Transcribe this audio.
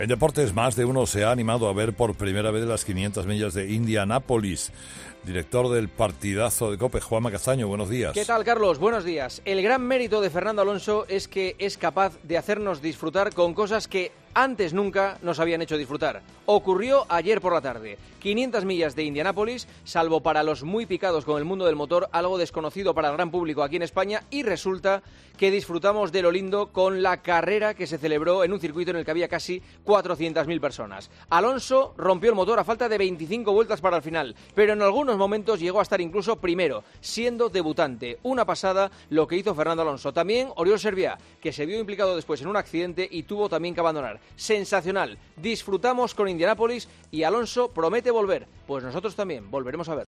En deportes, más de uno se ha animado a ver por primera vez las 500 millas de Indianápolis. Director del partidazo de COPE, Juanma Castaño, buenos días. ¿Qué tal, Carlos? Buenos días. El gran mérito de Fernando Alonso es que es capaz de hacernos disfrutar con cosas que antes nunca nos habían hecho disfrutar. Ocurrió ayer por la tarde. 500 millas de Indianápolis, salvo para los muy picados con el mundo del motor, algo desconocido para el gran público aquí en España, y resulta que disfrutamos de lo lindo con la carrera que se celebró en un circuito en el que había casi 400.000 personas. Alonso rompió el motor a falta de 25 vueltas para el final, pero en algunos momentos llegó a estar incluso primero, siendo debutante. Una pasada lo que hizo Fernando Alonso. También Oriol Servià, que se vio implicado después en un accidente y tuvo también que abandonar. Sensacional. Disfrutamos con Indianápolis y Alonso promete volver. Pues nosotros también volveremos a ver.